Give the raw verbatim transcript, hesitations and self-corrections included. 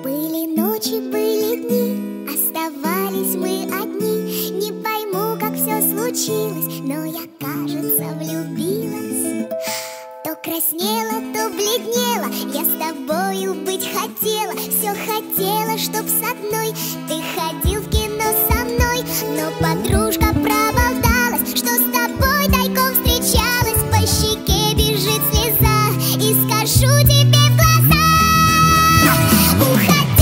Были ночи, были дни, оставались мы одни. Не пойму, как все случилось, но я, кажется, влюбилась. То краснела, то бледнела, я с тобою быть хотела. Все хотела, чтоб с одной ты ходил в кино со мной. Но подружка проболталась, что с тобой тайком встречалась. По щеке бежит слеза, и скажу тебе в глаза: уходи.